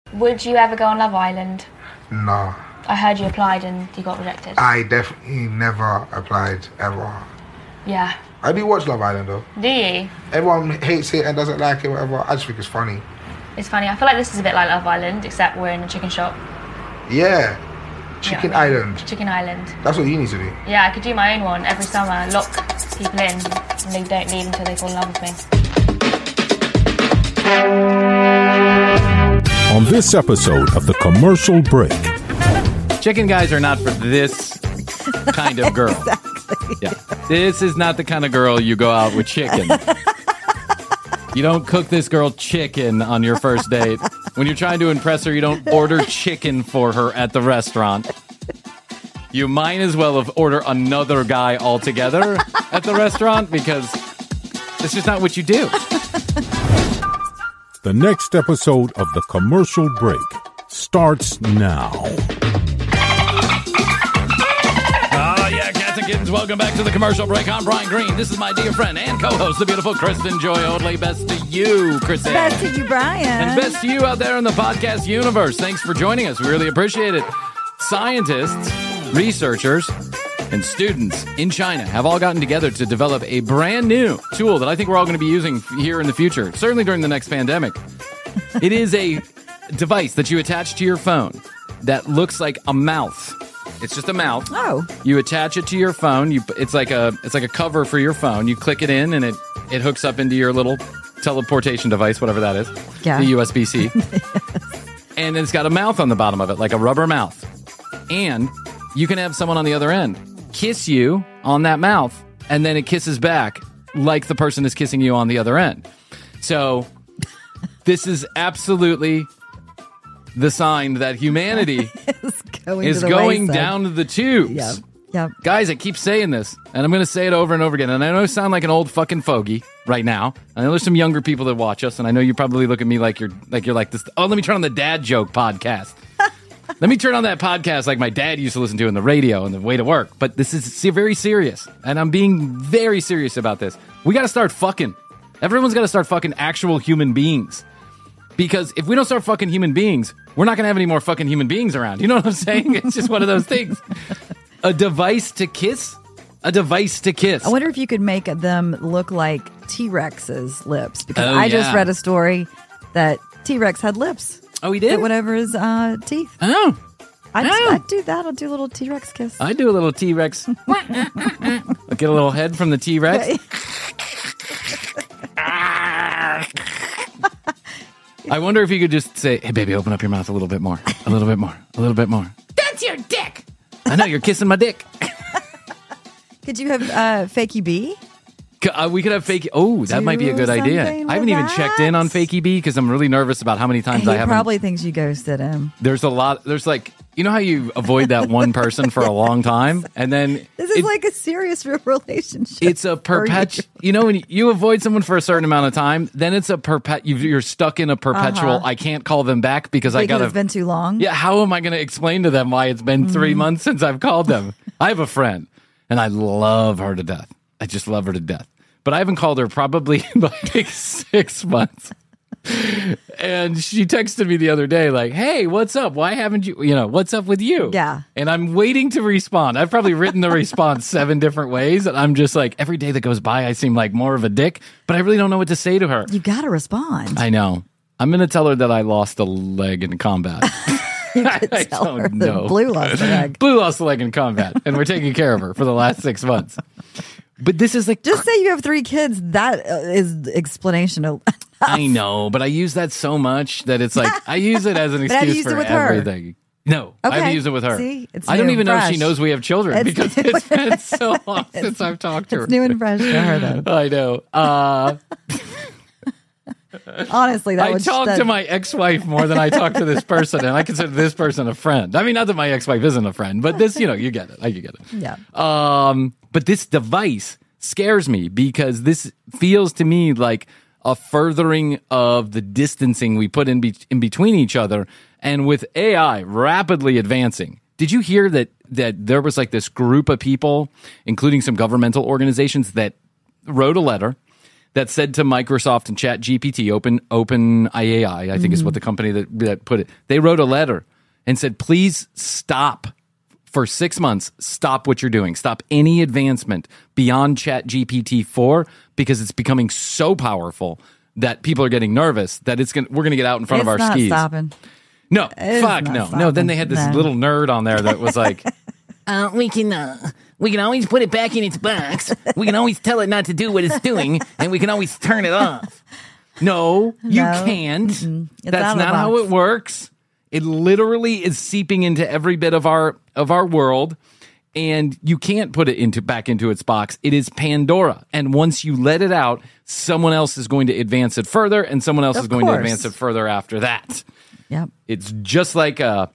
Would you ever go on Love Island? Nah. I heard you applied and you got rejected. I definitely never applied, ever. Yeah. I do watch Love Island, though. Do you? Everyone hates it and doesn't like it, whatever. I just think it's funny. It's funny. I feel like this is a bit like Love Island, except we're in a chicken shop. Yeah. Chicken Island. Chicken Island. That's what you need to do. Yeah, I could do my own one every summer. Lock people in and they don't leave until they fall in love with me. On this episode of The Commercial Break. Chicken guys are not for this kind of girl. Exactly. Yeah. This is not the kind of girl you go out with chicken. You don't cook this girl chicken on your first date. When you're trying to impress her, you don't order chicken for her at the restaurant. You might as well have ordered another guy altogether at the restaurant because it's just not what you do. The next episode of The Commercial Break starts now. Kittens, welcome back to The Commercial Break. I'm Brian Green. This is my dear friend and co-host, the beautiful Kristen Joy Oatley. Best to you, Kristen. Best to you, Brian. And best to you out there in the podcast universe. Thanks for joining us. We really appreciate it. Scientists, researchers, and students in China have all gotten together to develop a brand new tool that I think we're all going to be using here in the future, certainly during the next pandemic. It is a device that you attach to your phone that looks like a mouth. It's just a mouth. Oh. You attach it to your phone. It's like a cover for your phone. You click it in, and it hooks up into your little teleportation device, whatever that is. Yeah. The USB-C. And it's got a mouth on the bottom of it, like a rubber mouth. And you can have someone on the other end kiss you on that mouth, and then it kisses back like the person is kissing you on the other end. So this is absolutely the sign that humanity is going down to the tubes. Yep. Guys, I keep saying this, and I'm going to say it over and over again. And I know I sound like an old fucking fogey right now. I know there's some younger people that watch us, and I know you probably look at me like you're like this. Oh, let me turn on the dad joke podcast. Let me turn on that podcast like my dad used to listen to in the radio on the way to work. But this is very serious, and I'm being very serious about this. We got to start fucking. Everyone's got to start fucking actual human beings. Because if we don't start fucking human beings, we're not going to have any more fucking human beings around. You know what I'm saying? It's just one of those things. A device to kiss? A device to kiss. I wonder if you could make them look like T-Rex's lips. Because I just read a story that T-Rex had lips. Oh, he did? That went over his teeth. Oh. I'd do that. I'll do a little T-Rex kiss. I'd do a little T-Rex. I'll get a little head from the T-Rex. I wonder if you could just say, hey, baby, open up your mouth a little bit more. A little bit more. A little bit more. That's your dick. I know, you're kissing my dick. Could you have Fakey B? We could have Fakey. Oh, that might be a good idea. I haven't even checked in on Fakey B because I'm really nervous about how many times I haven't. He probably thinks you ghosted him. There's a lot. There's like, you know how you avoid that one person for a long time? And then this is like a serious real relationship. It's a perpetual. You know, when you avoid someone for a certain amount of time, then it's a you're stuck in a perpetual, I can't call them back because I got to. It's been too long. Yeah. How am I going to explain to them why it's been 3 months since I've called them? I have a friend and I love her to death. I just love her to death. But I haven't called her probably in like 6 months. And she texted me the other day like, hey, what's up? Why haven't you, what's up with you? Yeah. And I'm waiting to respond. I've probably written the response 7 different ways. And I'm just like, every day that goes by, I seem like more of a dick. But I really don't know what to say to her. You got to respond. I know. I'm going to tell her that I lost a leg in combat. You could tell her that Blue lost a leg. Blue lost a leg in combat. And we're taking care of her for the last 6 months. But this is like... Just say you have 3 kids. That is explanation enough. I know, but I use that so much that it's like, I use it as an excuse for everything. No, okay. I haven't used it with her. See? It's I don't new even and know if fresh. she knows we have children because it's been so long since I've talked to her. It's new and fresh to her, though. I know. Honestly, I talk to my ex-wife more than I talk to this person, and I consider this person a friend. I mean, not that my ex-wife isn't a friend, but this, you get it. You get it. Yeah. But this device scares me because this feels to me like a furthering of the distancing we put in between each other. And with AI rapidly advancing, did you hear that there was like this group of people, including some governmental organizations, that wrote a letter that said to Microsoft and ChatGPT, OpenAI, I think is what the company that put it. They wrote a letter and said, please stop for 6 months. Stop what you're doing. Stop any advancement beyond ChatGPT 4 because it's becoming so powerful that people are getting nervous that we're going to get out in front of our skis. It's not stopping. No, It's fuck not no. stopping. No, then they had this No. little nerd on there that was like, We can always put it back in its box. We can always tell it not to do what it's doing, and we can always turn it off. no, you No. can't. It's out That's of the not how box. it works. It literally is seeping into every bit of our world, and you can't put it back into its box. It is Pandora, and once you let it out, someone else is going to advance it further, and someone else Of is going to course. advance it further after that. Yep. It's just like a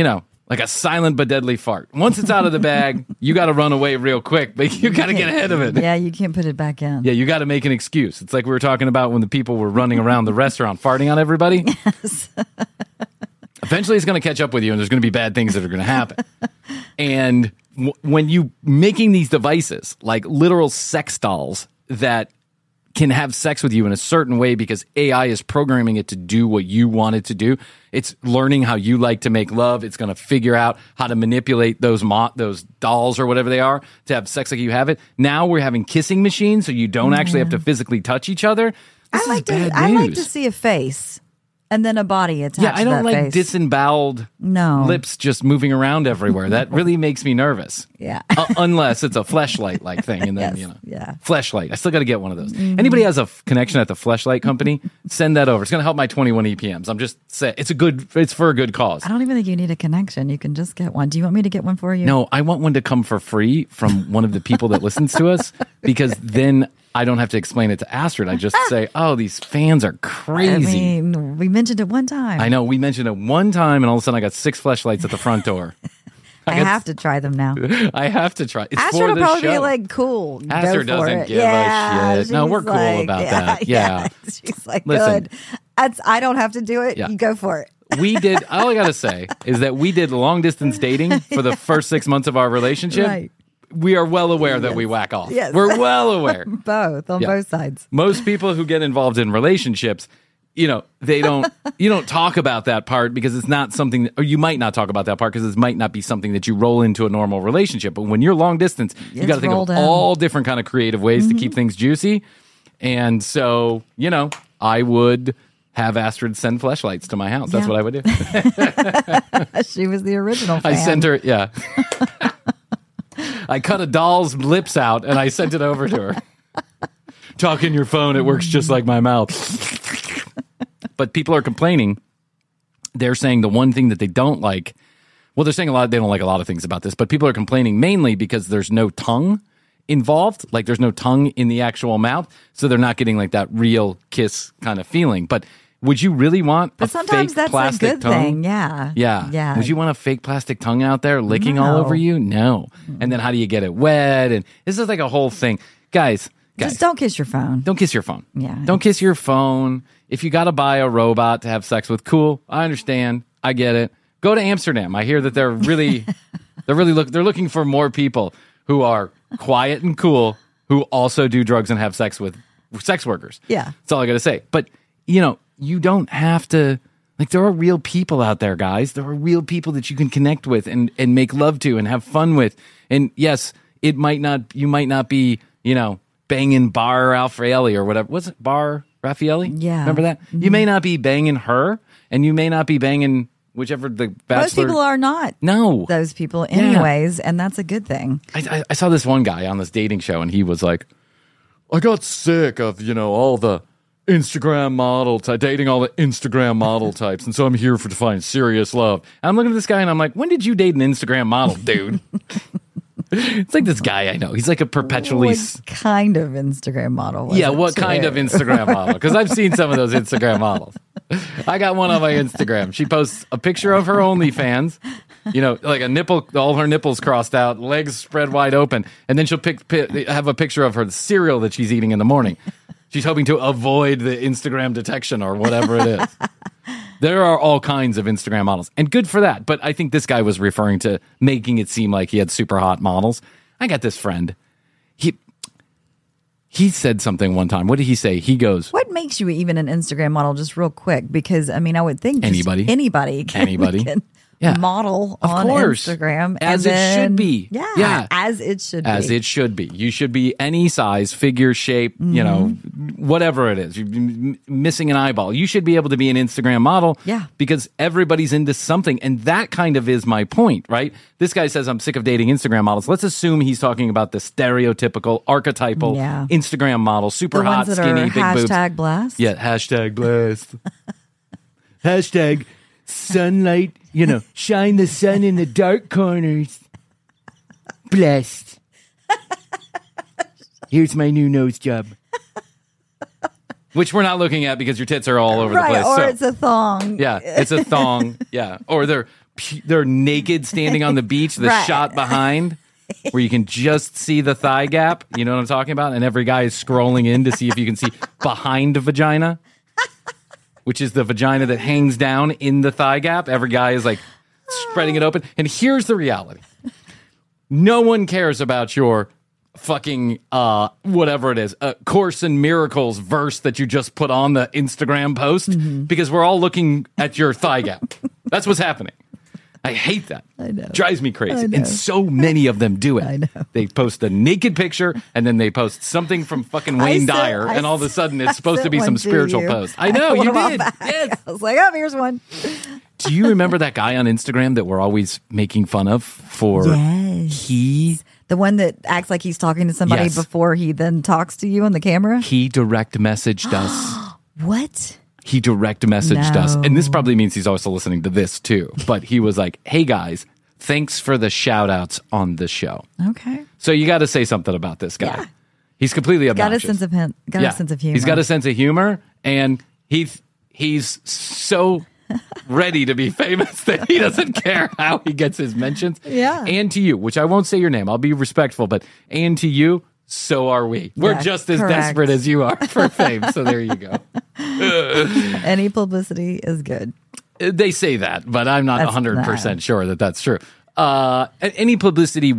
silent but deadly fart. Once it's out of the bag, you got to run away real quick, but you got to get ahead of it. Yeah, you can't put it back in. Yeah, you got to make an excuse. It's like we were talking about when the people were running around the restaurant farting on everybody. Yes. Eventually, it's going to catch up with you, and there's going to be bad things that are going to happen. And when you making these devices, like literal sex dolls that can have sex with you in a certain way because AI is programming it to do what you want it to do. It's learning how you like to make love. It's going to figure out how to manipulate those dolls or whatever they are to have sex like you have it. Now we're having kissing machines, so you don't actually have to physically touch each other. This is bad I like news. to see a face and then a body attached Yeah, I to don't that like face. disemboweled No. lips just moving around everywhere. That really makes me nervous. Yeah. Unless it's a Fleshlight like thing, and then Yes, yeah. Fleshlight. I still got to get one of those. Anybody has a connection at the Fleshlight company? Send that over. It's going to help my 21 EPMs. I'm just saying it's for a good cause. I don't even think you need a connection. You can just get one. Do you want me to get one for you? No, I want one to come for free from one of the people that listens to us because then I don't have to explain it to Astrid. I just say, "Oh, these fans are I crazy." mean, we mentioned it one time. I know we mentioned it one time, and all of a sudden I got 6 fleshlights at the front door. I have to try them now. I have to try. It's Astrid for will the probably show. be like, cool. go Astrid for doesn't it. give a shit. No, she's we're cool like, about that. Yeah. She's like, Listen. good. I don't have to do it. Yeah. You go for it. We did. All I gotta say is that we did long distance dating for the first 6 months of our relationship. Right. We are well aware that we whack off. Yes. We're well aware. Both, on Yeah. both sides. Most people who get involved in relationships, you don't talk about that part because it's not something, or you might not talk about that part because it might not be something that you roll into a normal relationship. But when you're long distance, you It's got to think of rolled in. all different kind of creative ways to keep things juicy. And so, I would have Astrid send fleshlights to my house. That's Yeah. what I would do. She was the original fan. I sent her, yeah. I cut a doll's lips out and I sent it over to her. Talk in your phone, it works just like my mouth. But people are complaining. They're saying the one thing that they don't like, well, they're saying they don't like a lot of things about this, but people are complaining mainly because there's no tongue involved. Like there's no tongue in the actual mouth. So they're not getting like that real kiss kind of feeling. But would you really want But a sometimes fake that's a plastic good tongue? thing. Yeah. Yeah. Yeah. Would you want a fake plastic tongue out there licking all No. over you? No. And then how do you get it wet? And this is like a whole thing. Guys, Just don't kiss your phone. don't kiss your phone. Yeah. Don't kiss your phone. If you got to buy a robot to have sex with, cool. I understand. I get it. Go to Amsterdam. I hear that they're looking for more people who are quiet and cool who also do drugs and have sex with sex workers. Yeah. That's all I got to say. But, you don't have to, like, there are real people out there, guys. There are real people that you can connect with and make love to and have fun with. And yes, you might not be, banging Bar Raffaelli or whatever. What's it? Bar Raffaelli? Yeah. Remember that? You may not be banging her and you may not be banging whichever the bachelor. Most people are not No. those people anyways, and that's a good thing. I saw this one guy on this dating show and he was like, I got sick of, all the Instagram model dating all the Instagram model types. And so I'm here to find serious love. And I'm looking at this guy and I'm like, when did you date an Instagram model, dude? It's like this guy I know. He's like a perpetually... What kind of Instagram model was Yeah, it what kind of today? Instagram model? Because I've seen some of those Instagram models. I got one on my Instagram. She posts a picture of her OnlyFans, like a nipple, all her nipples crossed out, legs spread wide open, and then she'll have a picture of her cereal that she's eating in the morning. She's hoping to avoid the Instagram detection or whatever it is. There are all kinds of Instagram models, and good for that. But I think this guy was referring to making it seem like he had super hot models. I got this friend. He said something one time. What did he say? He goes, What makes you even an Instagram model? Just real quick, because I mean, I would think just Anybody. anybody can Yeah. model Of on course. Instagram, As and it then- should be. Yeah, as it should as be. it should be. You should be any size, figure, shape, you know, whatever it is. You're missing an eyeball. You should be able to be an Instagram model. Yeah. Because everybody's into something. And that kind of is my point, right? This guy says, I'm sick of dating Instagram models. Let's assume he's talking about the stereotypical, archetypal Yeah. Instagram model, super the hot, ones that skinny, are big boobs. hashtag blast. Yeah, hashtag blessed. Hashtag sunlight, you know, shine the sun in the dark corners. Blessed. Here's my new nose job. Which we're not looking at because your tits are all over the place. Or so, it's a thong. yeah, it's a thong. Yeah. Or they're naked standing on the beach, the Right. shot behind where you can just see the thigh gap. You know what I'm talking about? And every guy is scrolling in to see if you can see behind the vagina, which is the vagina that hangs down in the thigh gap. Every guy is like spreading it open. And here's the reality. No one cares about your fucking whatever it is, Course in Miracles verse that you just put on the Instagram post because we're all looking at your thigh gap. That's what's happening. I hate that. I know. Drives me crazy. I know. And so many of them do it. I know. They post a naked picture and then they post something from fucking Wayne Dyer and all of a sudden it's supposed to be some spiritual post. I know, you did. Yes. I was like, oh, here's one. Do you remember that guy on Instagram that we're always making fun of for Yes. The one that acts like he's talking to somebody Yes. before he then talks to you on the camera? he direct messaged us. What? He direct messaged us. And this probably means he's also listening to this too. But he was like, hey guys, thanks for the shout outs on the show. Okay. So you got to say something about this guy. Yeah. He's completely Got obnoxious. a sense of a sense of humor. He's got a sense of humor and he's so ready to be famous that he doesn't care how he gets his mentions. Yeah. And to you, which I won't say your name. I'll be respectful, but and to you, so are we. We're Yeah, just as correct. desperate as you are for fame. So there you go. Any publicity is good. They say that, but I'm not That's 100% sure that that's true. Any publicity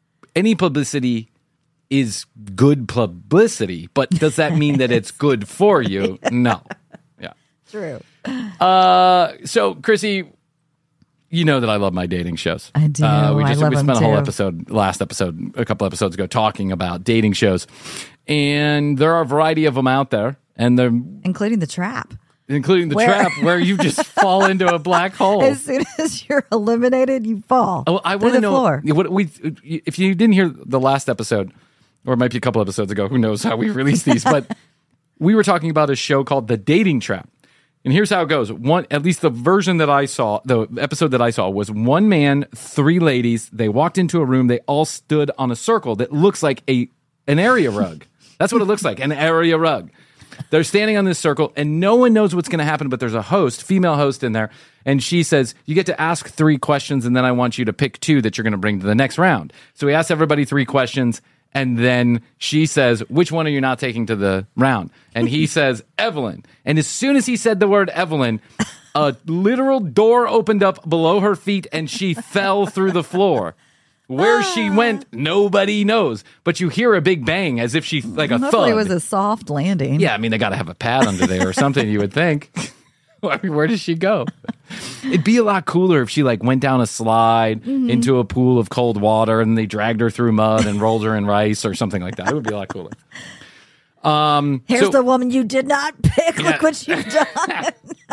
is good publicity, but does that mean that it's good for you? No. Yeah. True. So, Chrissy, you know that I love my dating shows. I do. We I love them spent a whole too. a couple episodes ago, talking about dating shows, and there are a variety of them out there, and they're Including the trap. including the Where- trap where you just fall into a black hole. As soon as you're eliminated, you fall. Oh, I through want to the know floor. what if you didn't hear the last episode, or it might be a couple episodes ago. Who knows how we release these? But we were talking about a show called The Dating Trap, and here's how it goes. At least the version that I saw, the episode that I saw was one man, three ladies. They walked into a room. They all stood on a circle that looks like an area rug. That's what it looks like, an area rug. They're standing on this circle, and no one knows what's going to happen, but there's a host, female host in there, and she says, you get to ask 3 questions, and then I want you to pick 2 that you're going to bring to the next round. So we asked everybody 3 questions, and then she says, which one are you not taking to the round? And he says, Evelyn. And as soon as he said the word Evelyn, a literal door opened up below her feet, and she fell through the floor. Where she went, nobody knows. But you hear a big bang as if she, like a Hopefully thud. it was a soft landing. Yeah, I mean, they got to have a pad under there or something, you would think. I mean, where does she go? It'd be a lot cooler if she, like, went down a slide into a pool of cold water and they dragged her through mud and rolled her in rice or something like that. It would be a lot cooler. Here's So- the woman you did not pick. Yeah. Look what you've done.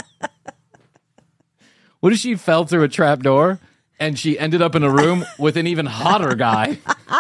What if she fell through a trap door and she ended up in a room with an even hotter guy?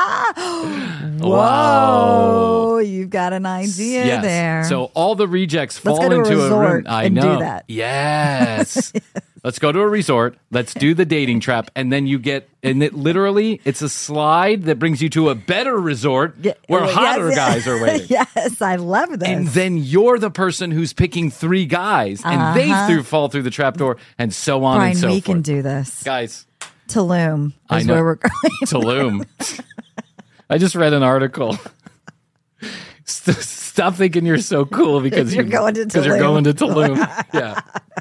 Whoa, you've got an idea Yes. there. So all the rejects Let's fall go to a into a room. resort I and do know. that. Yes. Let's go to a resort. Let's do the dating trap, and then you get, and it literally, it's a slide that brings you to a better resort where hotter guys are waiting. Yes, I love this. And then you're the person who's picking 3 guys, and they fall through the trap door, and so on Brian, and so we forth. can do this. Guys, Tulum I is know. where we're going. Tulum. I just read an article. Stop thinking you're so cool because You're going to because you're Tulum. going to Tulum. Yeah.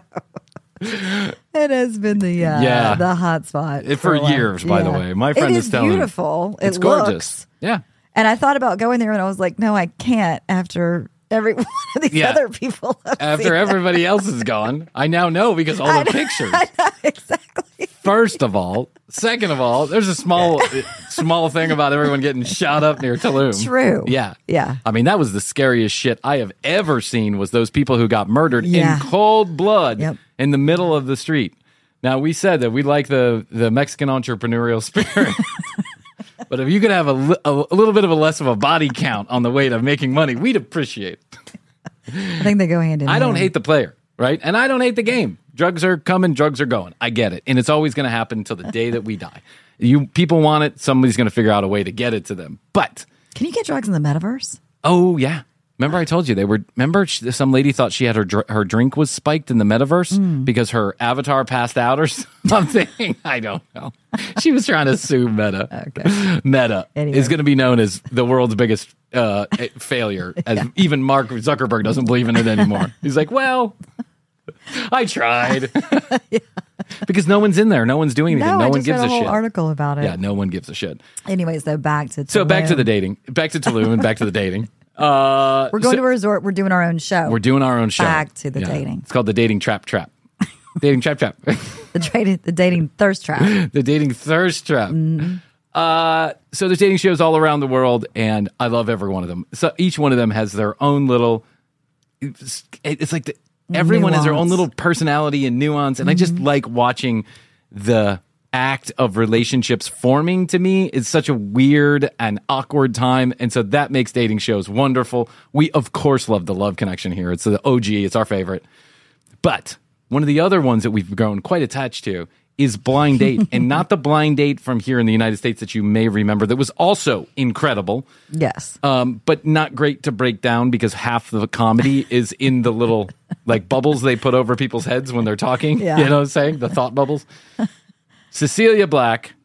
It has been the hot spot For a while. years, by the way. My friend it is telling me. beautiful. It's It gorgeous. looks. Yeah. And I thought about going there, and I was like, no, I can't after every one of these other people. After everybody else is gone. I now know because all the pictures. I know, exactly. First of all. Second of all, there's a small thing about everyone getting shot up near Tulum. True. Yeah. Yeah. I mean, that was the scariest shit I have ever seen was those people who got murdered in cold blood in the middle of the street. Now, we said that we like the Mexican entrepreneurial spirit. But if you could have a little bit of a less of a body count on the way to making money, we'd appreciate it. I think they go hand in hand. I don't hate the player, right? And I don't hate the game. Drugs are coming, drugs are going. I get it. And it's always going to happen until the day that we die. People want it, somebody's going to figure out a way to get it to them. But can you get drugs in the metaverse? Oh, yeah. Remember I told you some lady thought she had her drink was spiked in the metaverse because her avatar passed out or something. I don't know. She was trying to sue Meta. Okay. Meta is going to be known as the world's biggest failure. As even Mark Zuckerberg doesn't believe in it anymore. He's like, well, I tried. Because no one's in there. No one's doing anything. No one gives a shit. Article about it. Yeah, no one gives a shit. Anyways, though, back to Tulum. So back to the dating. Back to Tulum and back to the dating. We're going to a resort. We're doing our own show. We're doing our own show. Back to the dating. It's called the Dating Trap. Dating Trap. The dating thirst trap. The dating thirst trap. Mm-hmm. So there's dating shows all around the world, and I love every one of them. So each one of them has their own little. It's like everyone has their own little personality and nuance, and I just like watching the act of relationships forming. To me is such a weird and awkward time, and so that makes dating shows wonderful. We of course love the Love Connection here. It's the OG. It's our favorite. But one of the other ones that we've grown quite attached to is Blind Date, and not the Blind Date from here in the United States that you may remember that was also incredible. Yes. But not great to break down because half the comedy is in the little like bubbles they put over people's heads when they're talking. Yeah. You know what I'm saying? The thought bubbles. Celia Black,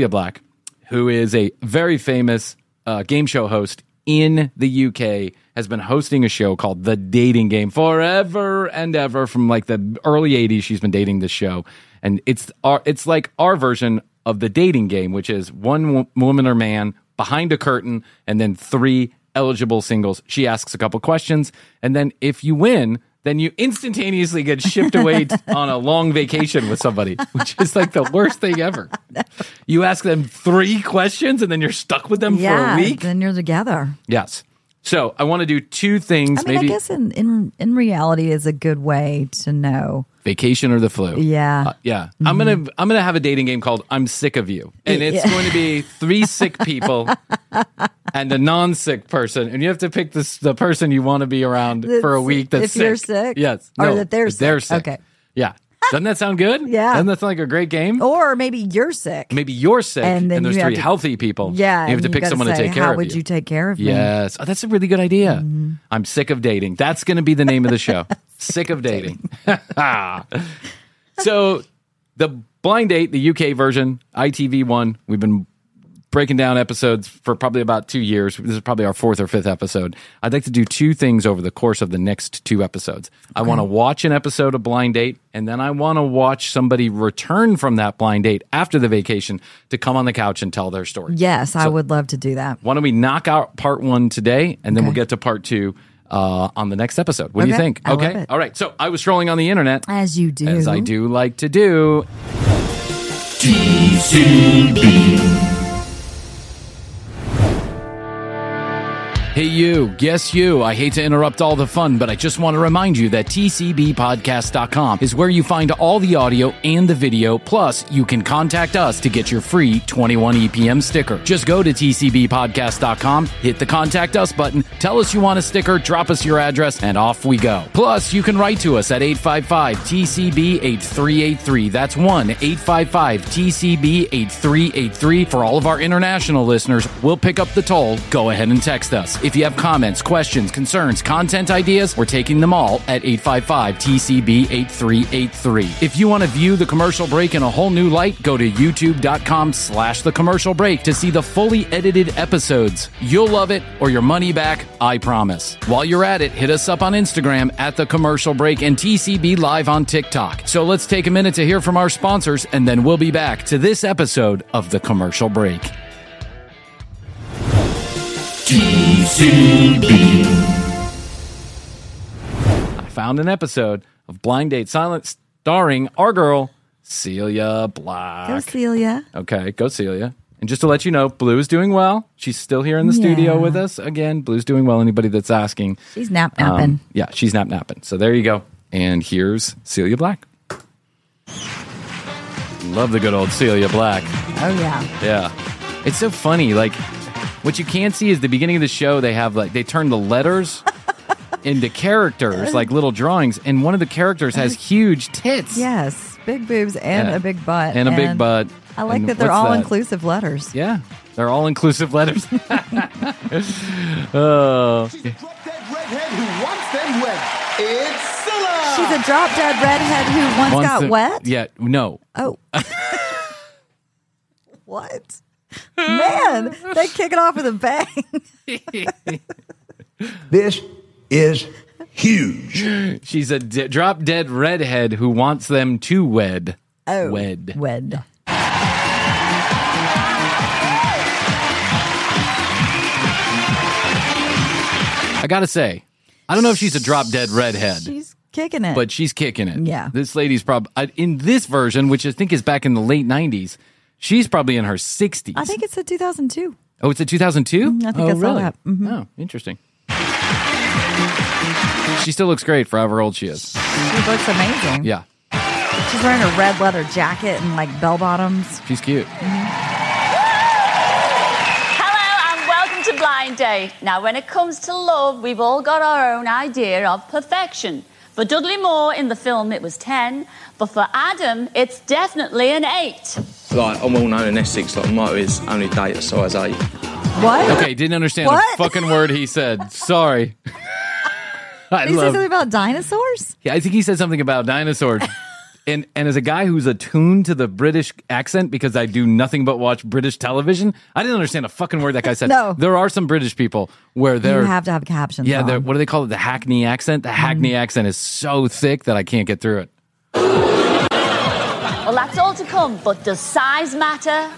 who is a very famous game show host in the UK, has been hosting a show called The Dating Game forever and ever. From like the early 80s, she's been dating this show. And it's like our version of The Dating Game, which is one woman or man behind a curtain and then 3 eligible singles. She asks a couple questions, and then if you win, then you instantaneously get shipped away on a long vacation with somebody, which is like the worst thing ever. You ask them 3 questions, and then you're stuck with them for a week. Then you're together. Yes. So I want to do 2 things. I mean, I guess in reality is a good way to know. Vacation or the flu. Yeah. Yeah. Mm-hmm. I'm gonna have a dating game called I'm Sick of You. And it's going to be 3 sick people and a non-sick person. And you have to pick the person you want to be around for a week that's sick. If you're sick? Yes. Or that they're sick. Okay. Yeah. Doesn't that sound good? Yeah. Doesn't that sound like a great game? Or maybe you're sick. Maybe you're sick and then there's 3 healthy people. Yeah. You have to pick someone to take care of you. How would you take care of me? Yes. Oh, that's a really good idea. Mm-hmm. I'm sick of dating. That's going to be the name of the show. Sick of dating. So the Blind Date, the UK version, ITV1, we've been breaking down episodes for probably about 2 years. This is probably our 4th or 5th episode. I'd like to do 2 things over the course of the next 2 episodes. Okay. I want to watch an episode of Blind Date, and then I want to watch somebody return from that blind date after the vacation to come on the couch and tell their story. Yes, I would love to do that. Why don't we knock out part 1 today, and then we'll get to part 2 on the next episode. What do you think? I love it. All right. So I was strolling on the internet. As you do. As I do like to do. TCB. Hey you, yes you, I hate to interrupt all the fun, but I just want to remind you that tcbpodcast.com is where you find all the audio and the video, plus you can contact us to get your free 21 EPM sticker. Just go to tcbpodcast.com, hit the contact us button, tell us you want a sticker, drop us your address, and off we go. Plus, you can write to us at 855-TCB-8383. That's 1-855-TCB-8383. For all of our international listeners, we'll pick up the toll. Go ahead and text us. If you have comments, questions, concerns, content ideas, we're taking them all at 855-TCB-8383. If you want to view The Commercial Break in a whole new light, go to youtube.com/The Commercial Break to see the fully edited episodes. You'll love it, or your money back, I promise. While you're at it, hit us up on Instagram at The Commercial Break and TCB Live on TikTok. So let's take a minute to hear from our sponsors, and then we'll be back to this episode of The Commercial Break. TCB. I found an episode of Blind Date Silence starring our girl, Celia Black. Go, Celia. Okay, go Celia. And just to let you know, Blue is doing well. She's still here in the studio with us. Again, Blue's doing well. Anybody that's asking. She's napping. Yeah, she's napping. So there you go. And here's Celia Black. Love the good old Celia Black. Oh, yeah. Yeah. It's so funny. Like, what you can't see is the beginning of the show, they turn the letters into characters, like little drawings. And one of the characters has huge tits. Yes. Big boobs and a big butt. And a big butt. I like that they're all inclusive letters. Yeah. They're all inclusive letters. She's a drop-dead redhead who wants them wet. It's Scylla! She's a drop-dead redhead who once got wet? Yeah, no. Oh. What? Man, they kick it off with a bang. This is huge. She's a drop-dead redhead who wants them to wed. Oh. Wed. I gotta say, I don't know if she's a drop-dead redhead. She's kicking it. But she's kicking it. Yeah. This lady's probably, in this version, which I think is back in the late 90s, she's probably in her 60s. I think it's a 2002. Oh, it's a 2002? I think I saw that. Mm-hmm. Oh, interesting. She still looks great for however old she is. She looks amazing. Yeah. She's wearing a red leather jacket and like bell bottoms. She's cute. Hello and welcome to Blind Date. Now, when it comes to love, we've all got our own idea of perfection. For Dudley Moore in the film, it was 10. But for Adam, it's definitely an 8. Like, I'm well known in Essex, like, Motto is only date a size 8. What? Okay, didn't understand a fucking word he said. Sorry. Did he say something about dinosaurs? Yeah, I think he said something about dinosaurs. And as a guy who's attuned to the British accent, because I do nothing but watch British television, I didn't understand a fucking word that guy said. No. There are some British people where they're... You have to have captions. Yeah, on. what do they call it? The Hackney accent? The Hackney accent is so thick that I can't get through it. Well, that's all to come, but does size matter?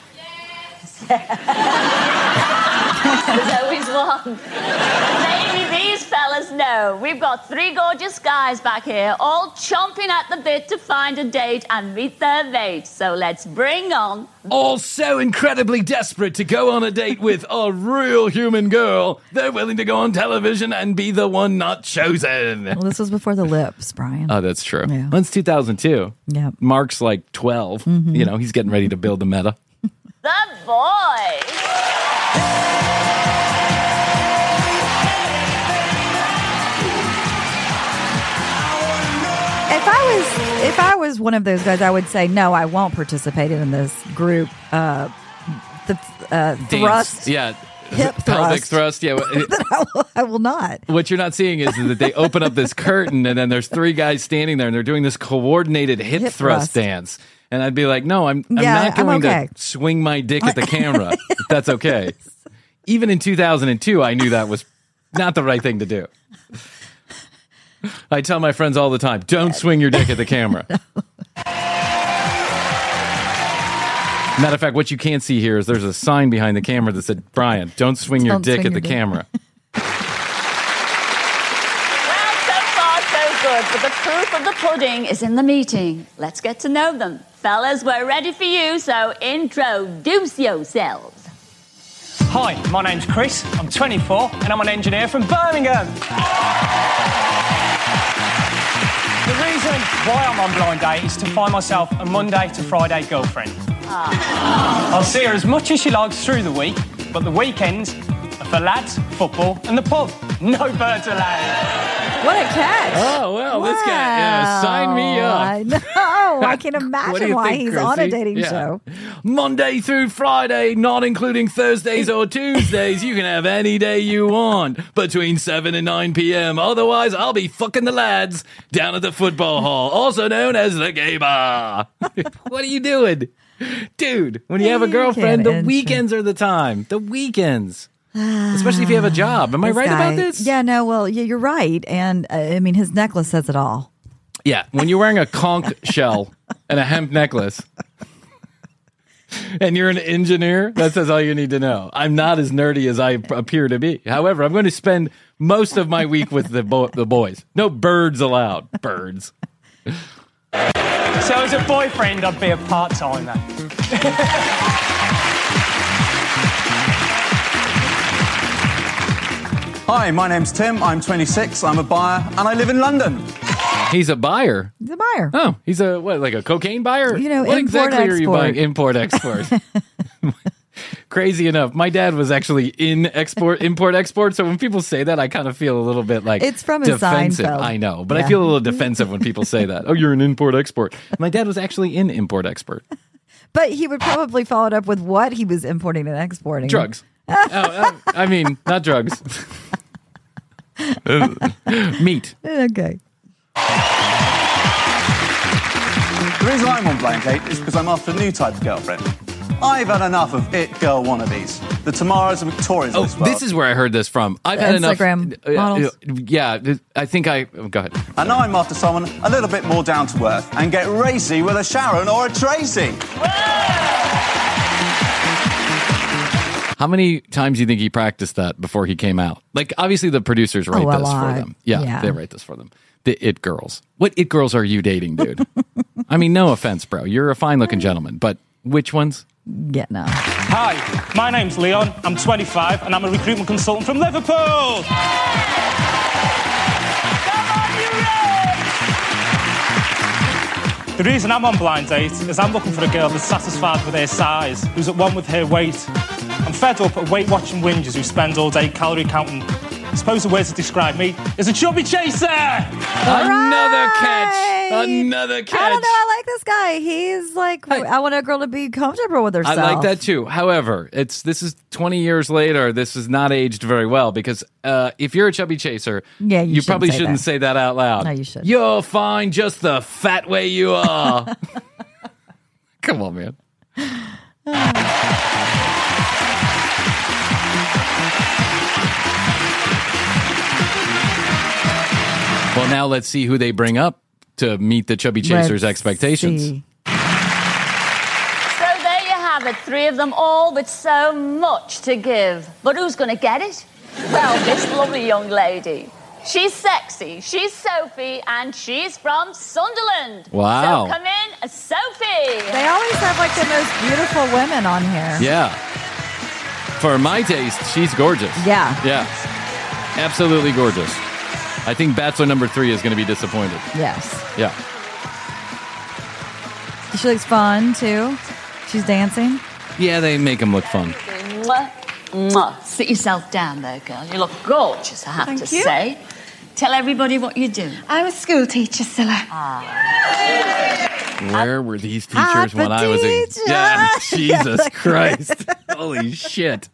There's always one. Maybe these fellas know. We've got 3 gorgeous guys back here, all chomping at the bit to find a date and meet their mate. So let's bring on... All so incredibly desperate to go on a date with a real human girl, they're willing to go on television and be the one not chosen. Well, this was before the lips, Brian. Oh, that's true. Yeah. Well, it's 2002. Yeah. Mark's like 12. Mm-hmm. You know, he's getting ready to build the meta. The boys. If I was one of those guys, I would say no. I won't participate in this group. Thrust, Yeah. hip Pelvic thrust. thrust. Yeah. I will not. What you're not seeing is that they open up this curtain and then there's 3 guys standing there and they're doing this coordinated hip thrust dance. And I'd be like, no, I'm not going to swing my dick at the camera. If that's okay. Even in 2002, I knew that was not the right thing to do. I tell my friends all the time, don't swing your dick at the camera. Matter of fact, what you can't see here is there's a sign behind the camera that said, Brian, don't swing your dick at the camera. Well, so far, so good. But the proof of the pudding is in the meeting. Let's get to know them. Fellas, we're ready for you, so introduce yourselves. Hi, my name's Chris. I'm 24 and I'm an engineer from Birmingham. The reason why I'm on Blind Date is to find myself a Monday to Friday girlfriend. I'll see her as much as she likes through the week, but the weekends are for lads, football and the pub. No birds allowed. What a catch. Oh, well, this guy, sign me up. I know. I can imagine why he's on a dating show. Monday through Friday, not including Thursdays or Tuesdays. You can have any day you want between 7 and 9 p.m. Otherwise, I'll be fucking the lads down at the football hall, also known as the gay bar. What are you doing? Dude, when you have a girlfriend, the weekends are the time. The weekends. Especially if you have a job. Am I right about this? Yeah, no, well, yeah, you're right. And, I mean, his necklace says it all. Yeah, when you're wearing a conch shell and a hemp necklace, and you're an engineer, that says all you need to know. I'm not as nerdy as I appear to be. However, I'm going to spend most of my week with the boys. No birds allowed. Birds. So as a boyfriend, I'd be a part-timer. Hi, my name's Tim. I'm 26. I'm a buyer, and I live in London. He's a buyer. He's a buyer. Oh, he's a like a cocaine buyer? You know, what import, exactly are you export. buying? Import, export. Crazy enough, my dad was actually in import, export. So when people say that, I kind of feel a little bit like It's from his defensive. Seinfeld. I know, but I Yeah. feel a little defensive when people say that. Oh, you're an import, export. My dad was actually in import, export. But he would probably follow it up with what he was importing and exporting. Drugs. I mean, not drugs. Meat. Okay. The reason I'm on Blind Date is because I'm after a new type of girlfriend. I've had enough of it girl wannabes. The Tamaras and Victorias Oh, of this world. this is where I heard this from. I've The had enough. Instagram models. Yeah, I think go ahead. And now I'm after someone a little bit more down to earth and get racy with a Sharon or a Tracy. How many times do you think he practiced that before he came out? Like, obviously, the producers write a this for lot. them. Yeah, Yeah. they write this for them. The it girls. What it girls are you dating, dude? I mean, no offense, bro. You're a fine-looking gentleman, but which ones? Yeah, no. Hi, my name's Leon. I'm 25 and I'm a recruitment consultant from Liverpool. The reason I'm on Blind Date is I'm looking for a girl that's satisfied with her size, who's at one with her weight. I'm fed up at weight-watching whingers who spend all day calorie counting. I suppose the way to describe me is a chubby chaser! Another catch! Another catch! I don't know. I like this guy. He's like, I want a girl to be comfortable with herself. I like that too. However, this is 20 years later. This is not aged very well because if you're a chubby chaser, Yeah, you probably shouldn't shouldn't say that out loud. No, you shouldn't. You're fine just the fat way you are. Come on, man. Well, now let's see who they bring up to meet the chubby chaser's Let's expectations. see. So there you have it, three of them all with so much to give. But who's going to get it? Well, this lovely young lady. She's sexy, she's Sophie, and she's from Sunderland. Wow. So come in, Sophie. They always have like the most beautiful women on here. Yeah. For my taste, she's gorgeous. Yeah. Yeah. Absolutely gorgeous. I think Bachelor number 3 is going to be disappointed. Yes. Yeah. She looks fun too. She's dancing. Yeah, they make him look fun. Mwah, mwah. Sit yourself down there, girl. You look gorgeous, I have Thank to you. say. Tell everybody what you do. I'm a school teacher, Scylla. Where were these teachers when I was a... Yeah, Jesus Christ. Holy shit.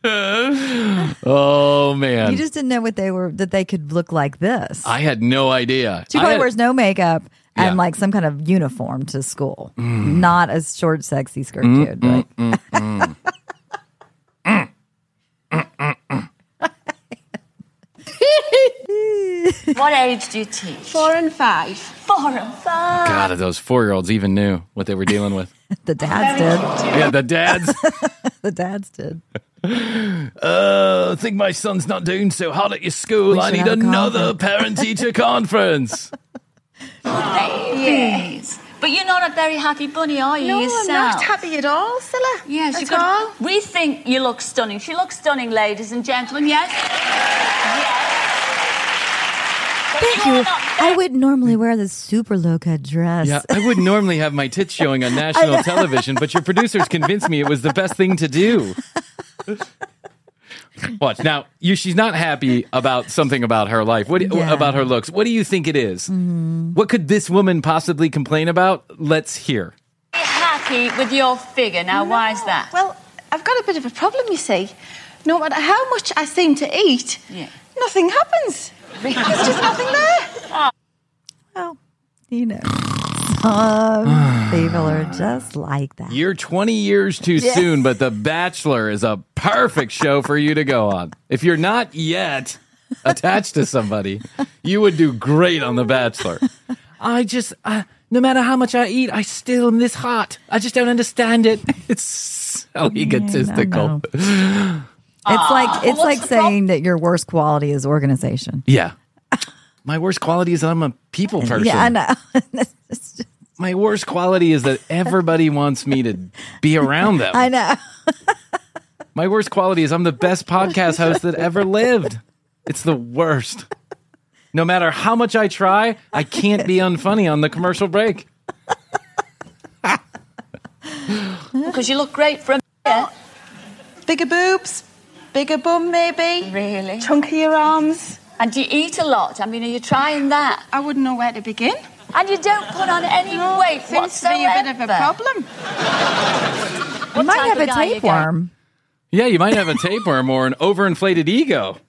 Oh, man. You just didn't know what they were, that they could look like this. I had no idea. She probably wears no makeup and Yeah. like some kind of uniform to school. Not a short, sexy skirt, dude. Right? What age do you teach? 4 and 5. 4 and 5. God, if those 4-year-olds even knew what they were dealing with. The dads did. Yeah, the dads. The dads did. I think my son's not doing so hot at your school. We I should need have a another parent-teacher conference. Yes. But you're not a very happy bunny, are you, No, yourself? I'm not happy at all, Scylla. Yes, at you've got. all. We think you look stunning. She looks stunning, ladies and gentlemen. Yes. Yes. But Thank you're you. not I would normally wear this super low-cut dress. Yeah, I would normally have my tits showing on national television, but your producers convinced me it was the best thing to do. Watch now. She's not happy about something about her life. About her looks? What do you think it is? What could this woman possibly complain about? Let's hear. happy with your figure. Now, why is that? Well, I've got a bit of a problem, you see. No matter how much I seem to eat, nothing happens. There's just nothing there. Well, you know, some people are just like that. You're 20 years too Yeah. soon, but The Bachelor is a perfect show for you to go on. If you're not yet attached to somebody, you would do great on The Bachelor. no matter how much I eat, I still am this hot. I just don't understand it. It's so egotistical. It's like saying that your worst quality is organization. Yeah. My worst quality is I'm a people person. Yeah, I know. My worst quality is that everybody wants me to be around them. I know. My worst quality is I'm the best podcast host that ever lived. It's the worst. No matter how much I try, I can't be unfunny on the commercial break. Because you look great from here. Bigger boobs, bigger bum maybe. Really? Chunkier arms. And do you eat a lot? I mean, are you trying that? I wouldn't know where to begin. And you don't put on any weight Seems to be a bit of a problem. You might have a tapeworm. Yeah, you might have a tapeworm or an overinflated ego.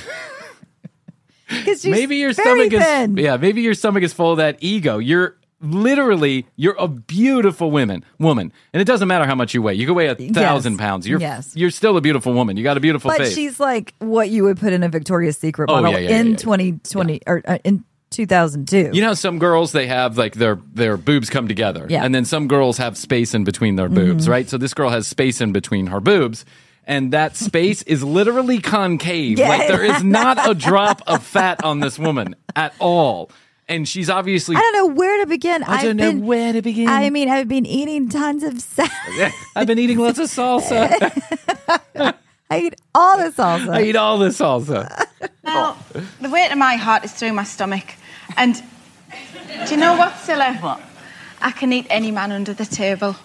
Maybe your stomach maybe your stomach is full of that ego. You're a beautiful woman, and it doesn't matter how much you weigh. You can weigh 1,000 pounds. You're still a beautiful woman. You got a beautiful face. But she's like what you would put in a Victoria's Secret model in 2020 or in 2002. You know how some girls, they have like their boobs come together, and then some girls have space in between their boobs, right? So this girl has space in between her boobs. And that space is literally concave. Yeah. Like there is not a drop of fat on this woman at all. And she's obviously... I don't know where to begin. I don't know where to begin. I mean, I've been eating tons of salad. I've been eating lots of salsa. I eat all the salsa. Now, the weight of my heart is through my stomach. And do you know what, Scylla? What? I can eat any man under the table.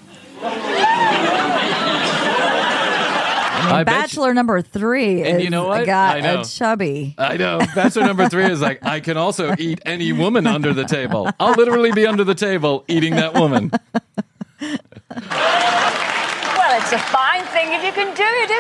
Bachelor number 3 and is you know what? a chubby. I know. Bachelor number 3 is like, I can also eat any woman under the table. I'll literally be under the table eating that woman. Well, it's a fine thing if you can do it,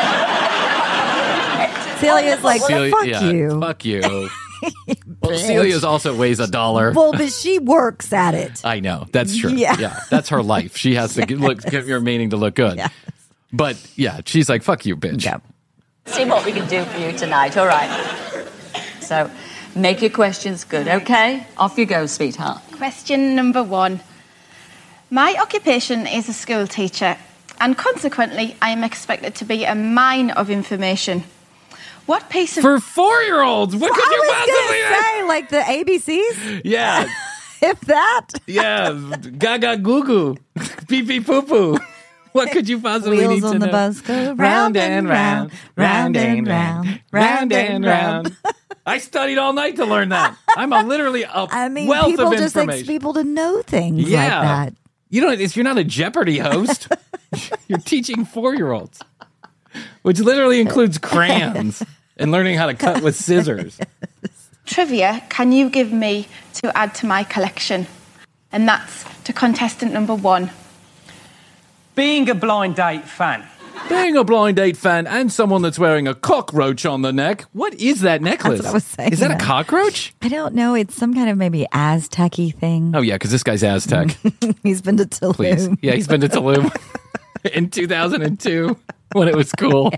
isn't it? Celia's like, fuck you. Fuck you. Well, Celia's also weighs $1. Well, but she works at it. I know. That's true. Yeah. That's her life. She has to get remaining to look good. Yeah. But, yeah, she's like, fuck you, bitch. Yeah. See what we can do for you tonight, all right? So, make your questions good, okay? Off you go, sweetheart. Question number 1. My occupation is a school teacher, and consequently, I am expected to be a mine of information. What piece of... For 4-year-olds! What could you possibly say? Like the ABCs? Yeah. If that? Yeah. Gaga goo goo. Pee pee poo poo. What could you possibly Wheels need to on the know? bus go round and round, round and round, round and round. I studied all night to learn that. I'm literally a wealth people of just information. expect people to know things like that. You're not a Jeopardy host. You're teaching 4-year-olds, which literally includes crayons and learning how to cut with scissors. Trivia can you give me to add to my collection? And that's to contestant number 1. Being a Blind Date fan. Being a Blind Date fan and someone that's wearing a cockroach on the neck. What is that necklace? That's what I was saying. Is that a cockroach? I don't know. It's some kind of maybe Aztec-y thing. Oh, yeah, because this guy's Aztec. He's been to Tulum. Please. Yeah, he's been to Tulum in 2002 when it was cool.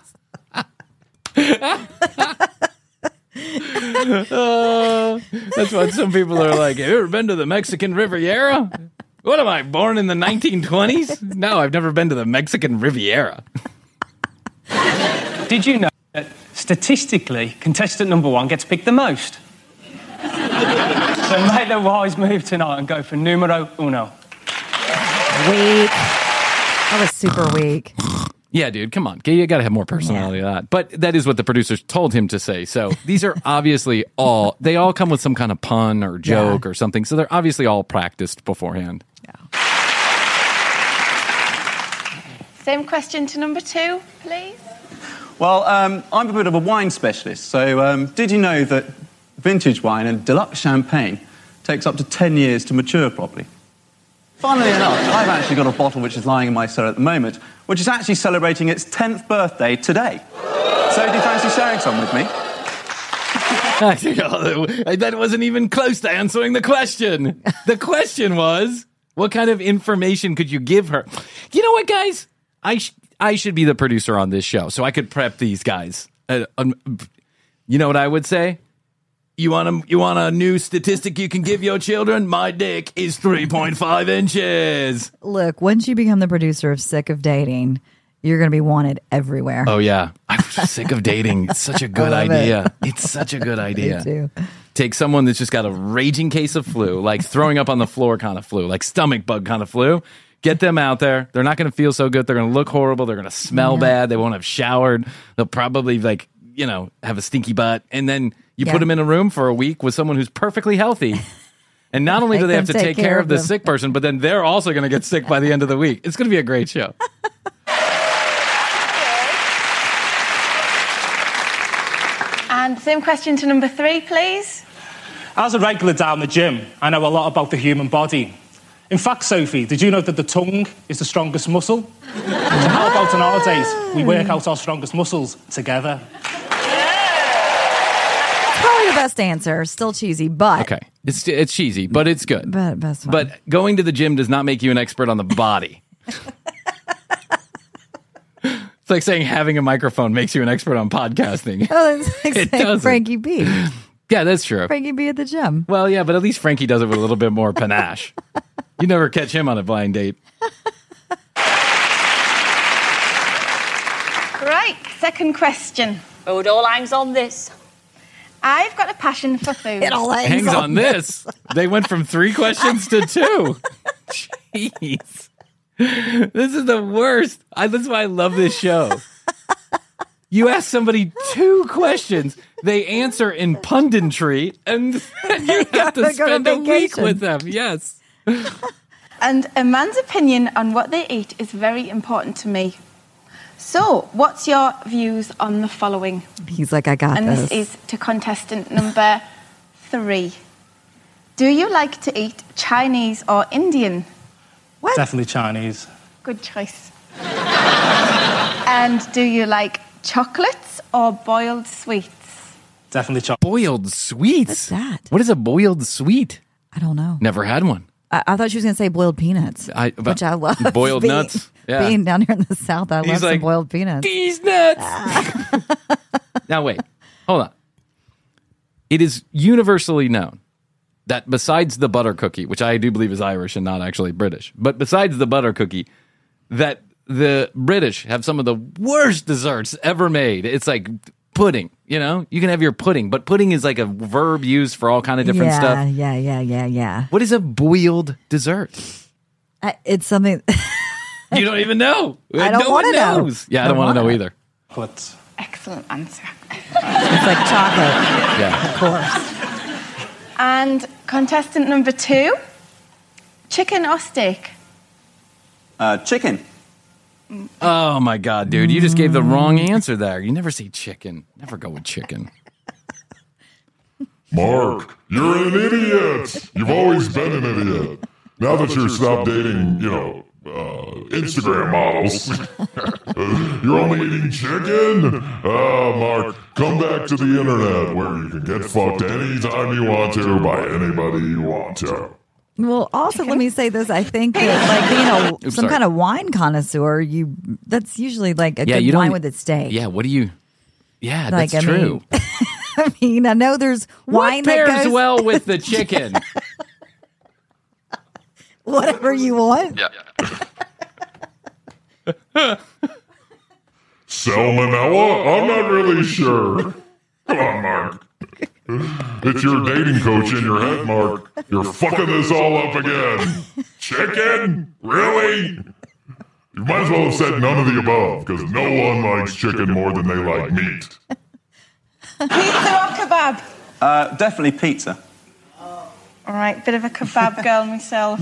That's what some people are like. Have you ever been to the Mexican Riviera? What am I, born in the 1920s? No, I've never been to the Mexican Riviera. Did you know that statistically, contestant number 1 gets picked the most? So make the wise move tonight and go for numero 1. Weak. That was super weak. Yeah, dude, come on. You got to have more personality than that. But that is what the producers told him to say. So these are obviously they all come with some kind of pun or joke or something. So they're obviously all practiced beforehand. Yeah. Same question to number 2, please. Well, I'm a bit of a wine specialist. So did you know that vintage wine and deluxe champagne takes up to 10 years to mature properly? Funnily enough, I've actually got a bottle which is lying in my cellar at the moment, which is actually celebrating its 10th birthday today. So do you fancy sharing some with me? That wasn't even close to answering the question. The question was, what kind of information could you give her? You know what, guys? I should be the producer on this show, so I could prep these guys. You know what I would say? You want a new statistic you can give your children? My dick is 3.5 inches. Look, once you become the producer of Sick of Dating, you're going to be wanted everywhere. Oh, yeah. I'm sick of dating. It's such a good idea. It's such a good idea. Me too. Take someone that's just got a raging case of flu, like throwing up on the floor kind of flu, like stomach bug kind of flu. Get them out there. They're not going to feel so good. They're going to look horrible. They're going to smell bad. They won't have showered. They'll probably have a stinky butt. And then you put them in a room for a week with someone who's perfectly healthy. And not only do they have to take care of the sick person, but then they're also going to get sick by the end of the week. It's going to be a great show. And same question to number 3, please. As a regular down the gym, I know a lot about the human body. In fact, Sophie, did you know that the tongue is the strongest muscle? So how about on our days, we work out our strongest muscles together? Probably the best answer. Still cheesy, but... Okay. It's cheesy, but it's good. But going to the gym does not make you an expert on the body. It's like saying having a microphone makes you an expert on podcasting. Oh, it's like It saying doesn't. Frankie B. Yeah, that's true. Frankie B at the gym. Well, yeah, but at least Frankie does it with a little bit more panache. You never catch him on a blind date. Right, second question. Oh, it all hangs on this. I've got a passion for food. It all Hangs on this. They went from 3 questions to 2. Jeez. This is the worst. That's why I love this show. You ask somebody 2 questions, they answer in punditry, and you have to spend a week with them. Yes. And a man's opinion on what they eat is very important to me. So, what's your views on the following? He's like, I got and this. And this is to contestant number 3. Do you like to eat Chinese or Indian? What? Definitely Chinese. Good choice. And do you like chocolates or boiled sweets? Definitely chocolate. Boiled sweets? What's that? What is a boiled sweet? I don't know. Never had one. I thought she was going to say boiled peanuts, which I love. Boiled nuts? Yeah. Being down here in the South, I love some boiled peanuts. These nuts! Now, wait. Hold on. It is universally known that besides the butter cookie, which I do believe is Irish and not actually British, but besides the butter cookie, that the British have some of the worst desserts ever made. It's like pudding, you know? You can have your pudding, but pudding is like a verb used for all kind of different stuff. Yeah. What is a boiled dessert? It's something... You don't even know. I don't want to know. Yeah, I don't want to know either. What? Excellent answer. It's like chocolate. Yeah. Of course. And contestant number 2, chicken or steak? Chicken. Oh, my God, dude. You just gave the wrong answer there. You never say chicken. Never go with chicken. Mark, you're an idiot. You've always been an idiot. Now that you're stopped dating, Instagram models, you're only eating chicken? Mark, come back to the internet where you can get fucked anytime you want to by anybody you want to. Well, also, let me say this. I think that, like, some kind of wine connoisseur, that's usually like a good wine with a steak. Yeah, what do you... Yeah, Like, that's I true. mean, I know there's wine what pairs that goes... well with the chicken? Whatever you want. Yeah. Salmonella? I'm not really sure. Come on, Mark. It's your dating coach in your head, Mark. You're fucking this all up again. Chicken? Really? You might as well have said none of the above, because no one likes chicken more than they like meat. Pizza or kebab? Definitely pizza. All right, bit of a kebab girl myself.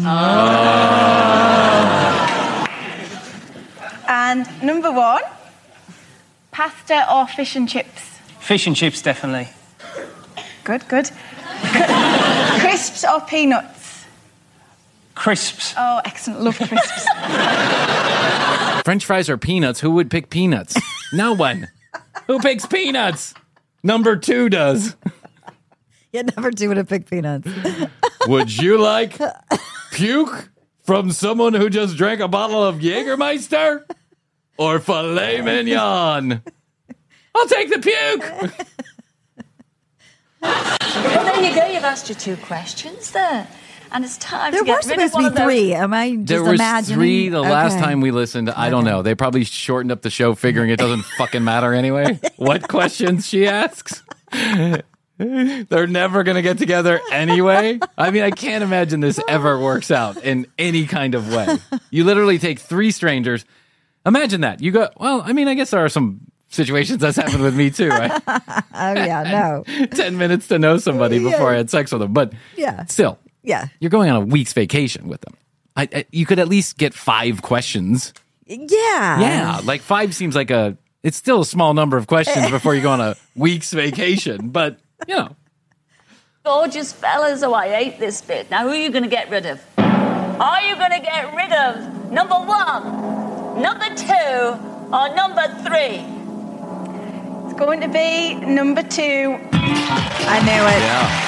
And number 1, pasta or fish and chips? Fish and chips, definitely. Good. Crisps or peanuts? Crisps. Oh, excellent. Love crisps. French fries or peanuts? Who would pick peanuts? No one. Who picks peanuts? Number 2 does. Yeah, number 2 would have picked peanuts. Would you like puke from someone who just drank a bottle of Jägermeister? Or filet mignon? I'll take the puke. Well, there you go. You've asked your 2 questions there. And it's time There to get were rid of supposed one to of be those. 3. Am I just There was imagining? 3 the last Okay. time we listened. I don't know. They probably shortened up the show figuring it doesn't fucking matter anyway. What questions she asks? They're never going to get together anyway. I mean, I can't imagine this ever works out in any kind of way. You literally take 3 strangers. Imagine that. You go, well, I mean, I guess there are some situations that's happened with me too, right? Oh, yeah, no. 10 minutes to know somebody before I had sex with them. But Yeah. still, Yeah. you're going on a week's vacation with them. You could at least get 5 questions. Yeah. Yeah, like 5 seems like it's still a small number of questions before you go on a week's vacation, but, you know. Gorgeous fellas. Oh, I hate this bit. Now, who are you going to get rid of? Are you going to get rid of number 1, number 2, or number 3? It's going to be number 2. I knew it.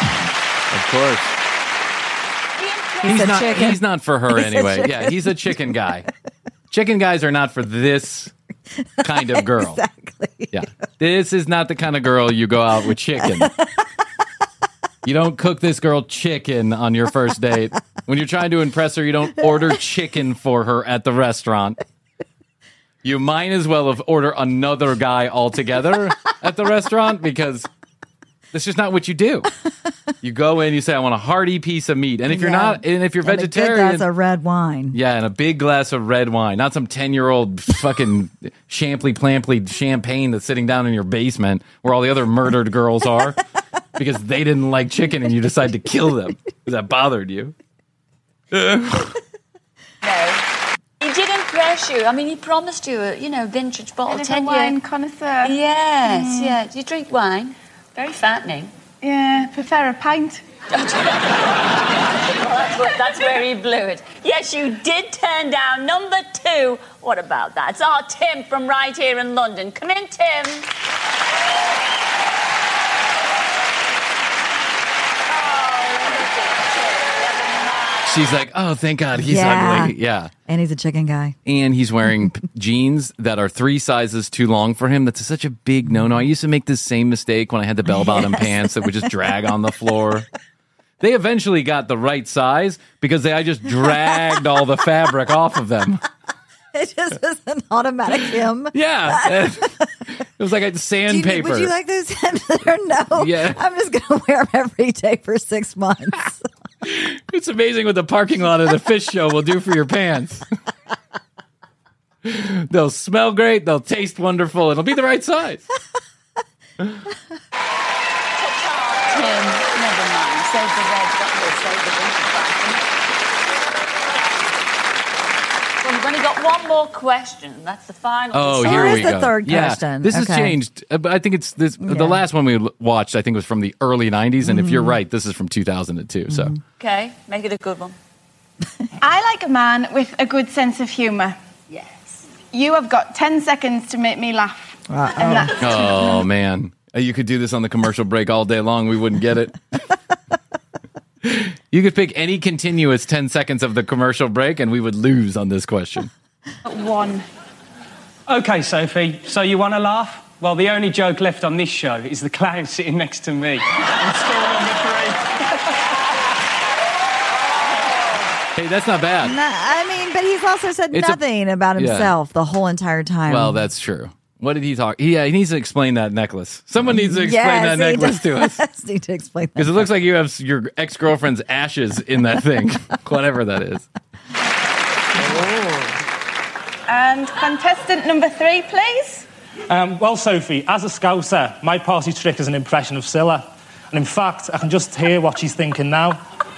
Yeah, of course. He's a chicken. He's not for her He's a anyway. chicken. Yeah, he's a chicken guy. Chicken guys are not for this kind of girl. Exactly. Yeah. This is not the kind of girl you go out with chicken. You don't cook this girl chicken on your first date. When you're trying to impress her, you don't order chicken for her at the restaurant. You might as well have ordered another guy altogether at the restaurant because that's just not what you do. You go in, you say, I want a hearty piece of meat. And if you're not, and if you're And vegetarian, a big glass of red wine. yeah, and a big glass of red wine, not some 10-year-old fucking Champley champagne that's sitting down in your basement where all the other murdered girls are because they didn't like chicken and you decide to kill them because that bothered you. He did impress you. I mean, he promised you a, vintage bottle, Bit of a 10 wine year. connoisseur. Yes, yeah. Do you drink wine? Very fattening. Yeah, prefer a pint. Well, that's where he blew it. Yes, you did turn down number 2. What about that? It's our Tim from right here in London. Come in, Tim. She's like, oh, thank God, he's Yeah. ugly. Yeah. And he's a chicken guy. And he's wearing jeans that are 3 sizes too long for him. That's such a big no-no. I used to make this same mistake when I had the bell-bottom pants that would just drag on the floor. They eventually got the right size because I just dragged all the fabric off of them. It just was an automatic him. Yeah. It was like a sandpaper. Would you like those? No. Yeah. I'm just going to wear them every day for 6 months. It's amazing what the parking lot of the fish show will do for your pants. They'll smell great. They'll taste wonderful. It'll be the right size. Tim, never mind. Save the red bottle, save the winter bottle. Well, you've only got one more question. That's the final. Oh, decision. here we go. the third Yeah, question. this has Okay. changed. But I think it's this. The last one we watched, I think, was from the early '90s. And if you're right, this is from 2002. So Okay, make it a good one. I like a man with a good sense of humour. Yes. You have got 10 seconds to make me laugh. And that's oh man, you could do this on the commercial break all day long. We wouldn't get it. You could pick any continuous 10 seconds of the commercial break, and we would lose on this question. 1. OK, Sophie, so you want to laugh? Well, the only joke left on this show is the clown sitting next to me. I'm still number 3. Hey, that's not bad. I mean, but he's also said It's a- nothing about himself the whole entire time. Well, that's true. What did he talk? Yeah, he needs to explain that necklace. Someone needs to explain that necklace to us. Yes, need to explain that. Because it looks like you have your ex-girlfriend's ashes in that thing, whatever that is. And contestant number 3, please. Well, Sophie, as a Scouser, my party trick is an impression of Scylla. And in fact, I can just hear what she's thinking now.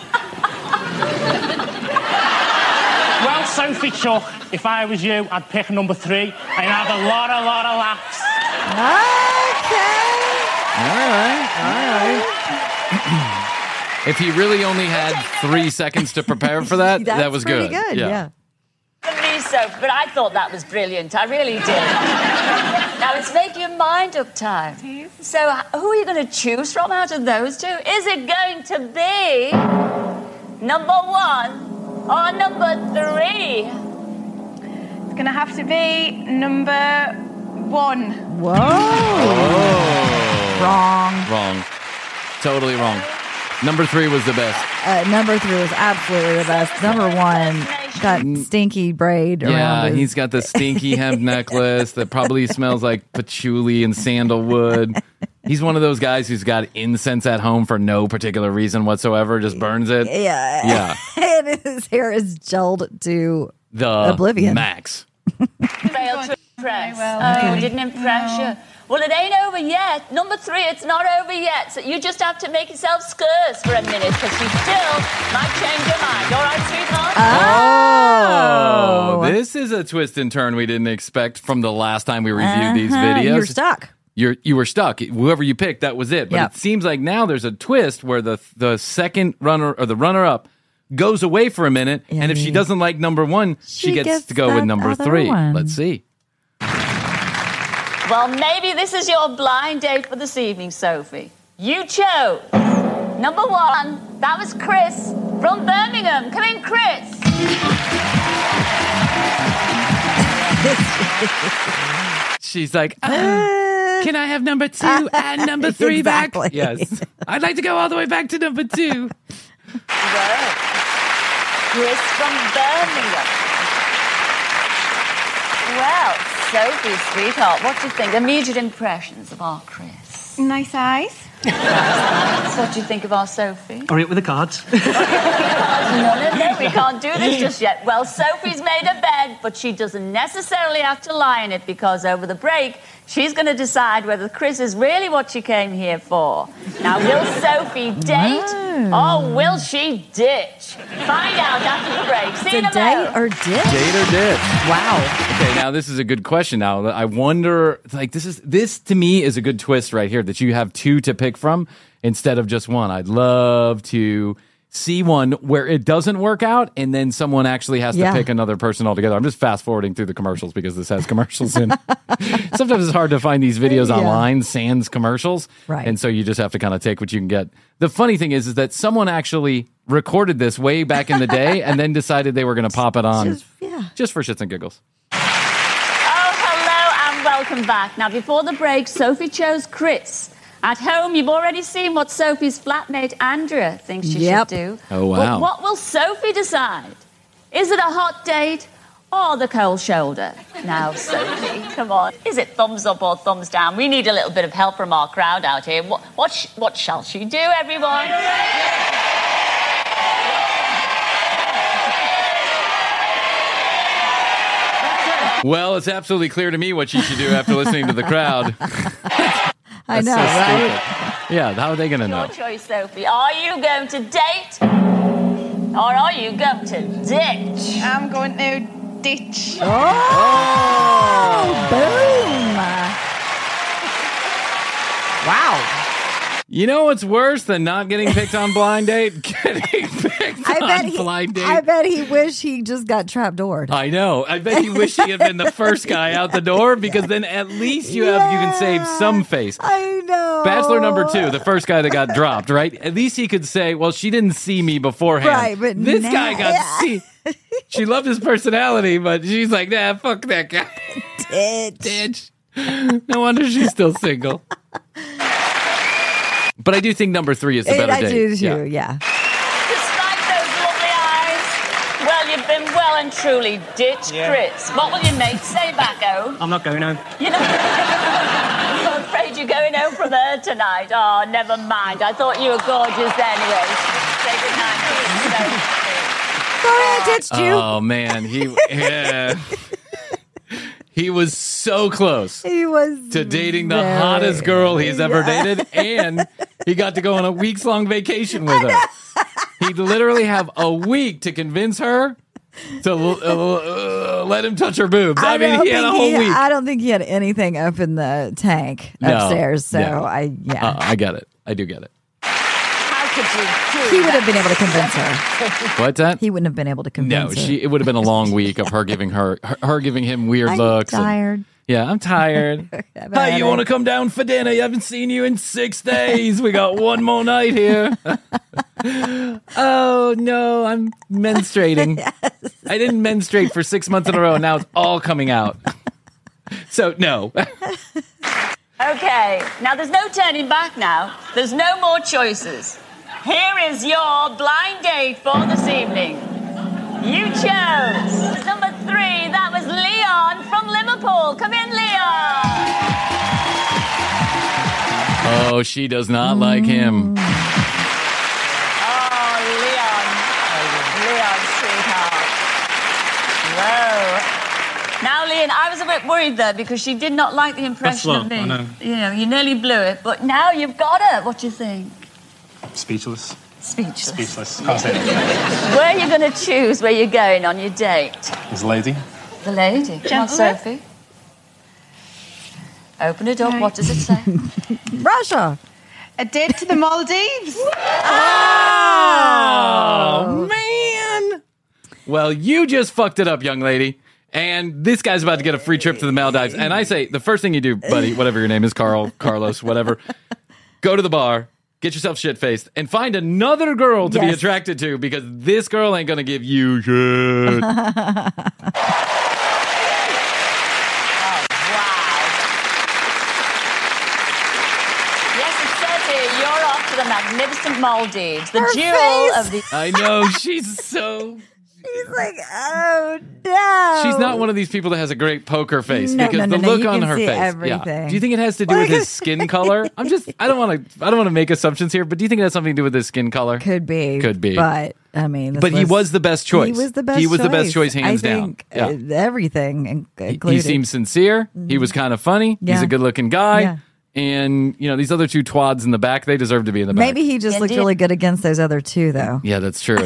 Well, Sophie Chuck, if I was you, I'd pick number 3 and have a lot of laughs. All right. If he really only had 3 seconds to prepare for that, that was pretty good. Yeah. For me, Sophie, but I thought that was brilliant. I really did. Now it's make your mind up time. So, who are you going to choose from out of those 2? Is it going to be number 1 or number 3? It's going to have to be number 1. Whoa. Wrong. Wrong. Totally wrong. Number 3 was the best. Number 3 was absolutely the best. Number 1 got stinky braid around Yeah, his... he's got the stinky hemp necklace that probably smells like patchouli and sandalwood. He's one of those guys who's got incense at home for no particular reason whatsoever, just burns it. Yeah. And his hair is gelled to The oblivion. max. Failed to impress. Oh, didn't impress you. Well, it ain't over yet. Number 3, it's not over yet. So you just have to make yourself scarce for a minute because you still might change your mind. All right, sweetheart? Oh, this is a twist and turn we didn't expect from the last time we reviewed these videos. You're stuck. You were stuck. Whoever you picked, that was it. But Yep. it seems like now there's a twist where the second runner or the runner up goes away for a minute, and if she doesn't like number 1, she gets to go with that number other 3. one. Let's see. Well, maybe this is your blind date for this evening, Sophie. You chose number 1. That was Chris from Birmingham. Come in, Chris. She's like, can I have number 2 and number 3 Exactly. back? Yes. I'd like to go all the way back to number 2. Well, Chris from Birmingham. Well, Sophie, sweetheart, what do you think? Immediate impressions of our Chris. Nice eyes. What do you think of our Sophie? Hurry up with the cards. No, we can't do this just yet. Well, Sophie's made a bed, but she doesn't necessarily have to lie in it because over the break, she's going to decide whether Chris is really what she came here for. Now, will Sophie date or will she ditch? Find out after the break. See you in a Date or ditch? Date or ditch? Wow. Okay, now this is a good question. Now I wonder, like, this to me is a good twist right here that you have 2 to pick from instead of just 1. I'd love to see one where it doesn't work out and then someone actually has to pick another person altogether. I'm just fast forwarding through the commercials because this has commercials in. Sometimes it's hard to find these videos online, sans commercials. Right. And so you just have to kind of take what you can get. The funny thing is that someone actually recorded this way back in the day and then decided they were going to pop it on just for shits and giggles. Oh, hello and welcome back. Now, before the break, Sophie chose Chris. At home, you've already seen what Sophie's flatmate Andrea thinks she should do. Oh, wow. But what will Sophie decide? Is it a hot date or the cold shoulder? Now, Sophie, come on. Is it thumbs up or thumbs down? We need a little bit of help from our crowd out here. What shall she do, everyone? Well, it's absolutely clear to me what she should do after listening to the crowd. I know, so right? stupid. Yeah, how are they going to know? Your choice, Sophie. Are you going to date or are you going to ditch? I'm going to ditch. Oh, boom. Wow. You know what's worse than not getting picked on blind date? Getting picked on blind date. I bet he wished he just got trapdoored. I know. I bet he wished he had been the first guy out the door because then at least you can save some face. I know. Bachelor number 2, the first guy that got dropped, right? At least he could say, well, she didn't see me beforehand. Right, but this guy got see. She loved his personality, but she's like, nah, fuck that guy. Ditch. No wonder she's still single. But I do think number 3 is the better date. I do too, yeah. Despite those lovely eyes, well, you've been well and truly ditched, Chris. What will your mate say back home? I'm not going home. You know, I'm afraid you're going home from her tonight. Oh, never mind. I thought you were gorgeous anyway. Say goodnight. Sorry I ditched you. Oh, man. He was so close He was to dating the hottest girl he's ever dated, and he got to go on a weeks-long vacation with her. He'd literally have a week to convince her to let him touch her boobs. I mean, he had a whole week. I don't think he had anything up in the tank upstairs, so I get it. I do get it. How could you do he would have been able to convince her. What's that? He wouldn't have been able to convince her. It would have been a long week of her giving him weird looks. I'm tired. Yeah, I'm tired. Hey, you want to come down for dinner? You haven't seen you in 6 days. We got one more night here. Oh, no, I'm menstruating. Yes. I didn't menstruate for 6 months in a row, and now it's all coming out. So, no. Okay, now there's no turning back now. There's no more choices. Here is your blind date for this evening. You chose number 3. That was Leon from Liverpool. Come in, Leon. Oh, she does not like him. Oh, Leon. Leon, sweetheart. Whoa. Now, Leon, I was a bit worried there because she did not like the impression of me. I know. You know, you nearly blew it, but now you've got her. What do you think? Speechless. Speechless. Can't say anything. Where are you going to choose where you're going on your date? This lady. The lady. Come on, Gentlemen. Sophie. Open it up. What does it say? Russia. A date to the Maldives. Oh, man. Well, you just fucked it up, young lady. And this guy's about to get a free trip to the Maldives. And I say, the first thing you do, buddy, whatever your name is, Carl, Carlos, whatever, go to the bar, get yourself shit-faced, and find another girl to be attracted to because this girl ain't going to give you shit. You're off to the magnificent Maldives, the Her jewel face. of the... I know, she's so... She's like, oh no. She's not one of these people that has a great poker face No, because no, the no, look you on can her see face. everything. Yeah. Do you think it has to do with his skin color? I don't want to make assumptions here, but do you think it has something to do with his skin color? Could be. But I mean, But he was the best choice. He was the best. He was the best choice, hands I think, down. everything included. He seemed sincere. He was kind of funny. He's Yeah. a good-looking guy. Yeah. And, you know, these other two twads in the back, they deserve to be in the back. Maybe he just looked really good against those other two, though. Yeah, that's true.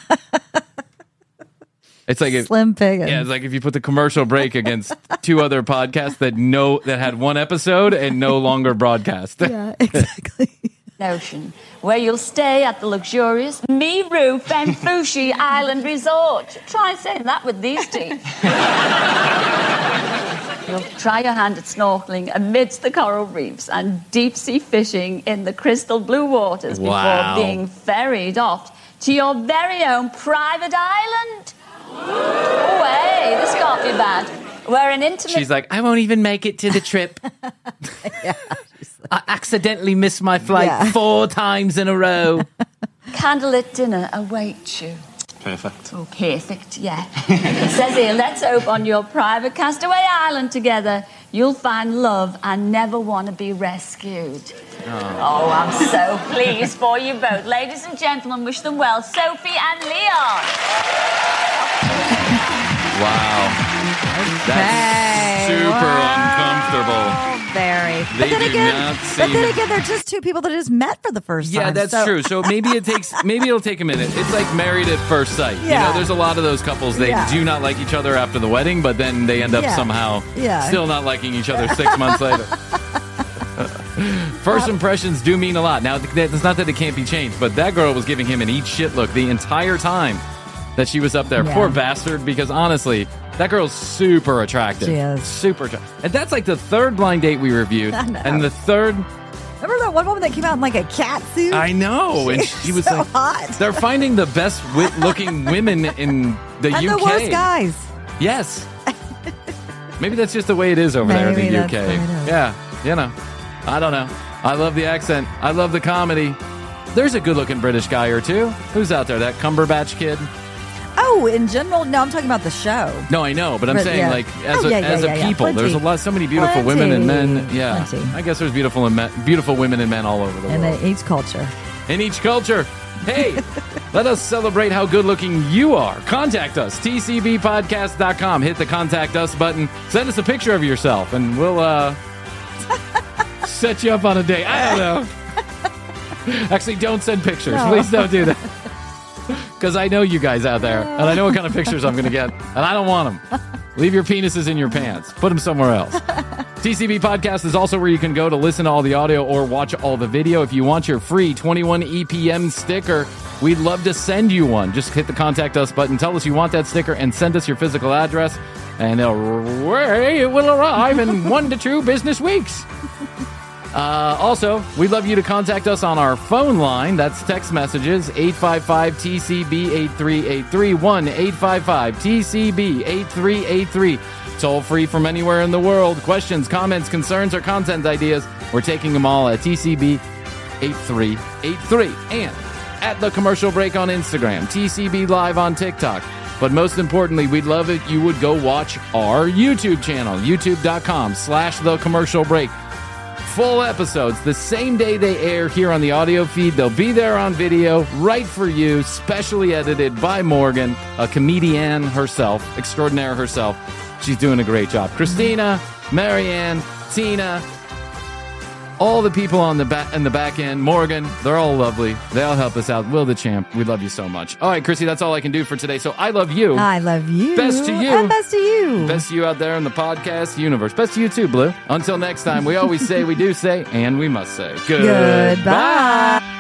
It's like Slim Pickens. Yeah, it's like if you put the commercial break against two other podcasts that had one episode and no longer broadcast. Yeah, exactly. Ocean, where you'll stay at the luxurious Miru Fenfushi Island Resort. Try saying that with these teeth. You'll try your hand at snorkeling amidst the coral reefs and deep-sea fishing in the crystal blue waters Wow. before being ferried off to your very own private island. Oh, hey, this can't be bad. Where an intimate... She's like, I won't even make it to the trip. I accidentally missed my flight 4 times in a row. Candlelit dinner awaits you. Perfect. Oh, perfect, yeah. It says here, let's hope on your private castaway island together you'll find love and never want to be rescued. Oh, I'm so pleased for you both. Ladies and gentlemen, wish them well, Sophie and Leon. Wow. That's super uncomfortable. Very. They do not But seem... then again, they're just two people that just met for the first time. Yeah, that's true. So maybe it'll take a minute. It's like Married at First Sight. You Yeah. know, there's a lot of those couples, they do not like each other after the wedding, but then they end up somehow still not liking each other 6 months later. First impressions do mean a lot. Now, it's not that it can't be changed, but that girl was giving him an eat shit look the entire time that she was up there. Yeah. Poor bastard, because honestly, that girl's super attractive. She is. Super attractive. And that's like the third blind date we reviewed. I know. And the third... Remember that one woman that came out in like a cat suit? I know. And she was so like, hot. They're finding the best looking women in the UK. And the worst guys. Yes. Maybe that's just the way it is over there in Maybe the that's UK. the way it is. Yeah. You know, I don't know. I love the accent. I love the comedy. There's a good looking British guy or two. Who's out there? That Cumberbatch kid? Oh, in general? No, I'm talking about the show. No, I know, but I'm saying yeah. like as Oh, a yeah. people, Plenty. there's so many beautiful women and men. Yeah, Plenty. I guess there's beautiful women and men all over the world. And in each culture. In each culture. Hey, let us celebrate how good looking you are. Contact us, tcbpodcast.com. Hit the contact us button. Send us a picture of yourself, and we'll set you up on a date. I don't know. Actually, don't send pictures. No. Please don't do that. Because I know you guys out there, and I know what kind of pictures I'm going to get, and I don't want them. Leave your penises in your pants. Put them somewhere else. TCB Podcast is also where you can go to listen to all the audio or watch all the video. If you want your free 21 EPM sticker, we'd love to send you one. Just hit the Contact Us button, tell us you want that sticker, and send us your physical address, and it will arrive in 1 to 2 business weeks. Also, we'd love you to contact us on our phone line. That's text messages, 855-TCB-8383, 1-855-TCB-8383. toll free from anywhere in the world. Questions, comments, concerns, or content ideas, we're taking them all at TCB 8383 and at The Commercial Break on Instagram, TCB Live on TikTok. But most importantly, we'd love it you would go watch our YouTube channel, youtube.com/The Commercial Break. Full episodes the same day they air here on the audio feed. They'll be there on video right for you, specially edited by Morgan, a comedian herself, extraordinaire herself. She's doing a great job. Christina, Marianne, Tina, all the people on the back end, Morgan, they're all lovely. They all help us out. Will the champ, we love you so much. All right, Chrissy, that's all I can do for today. So I love you. I love you. Best to you. And best to you. Best to you out there in the podcast universe. Best to you too, Blue. Until next time, we always say, we do say, and we must say, Goodbye.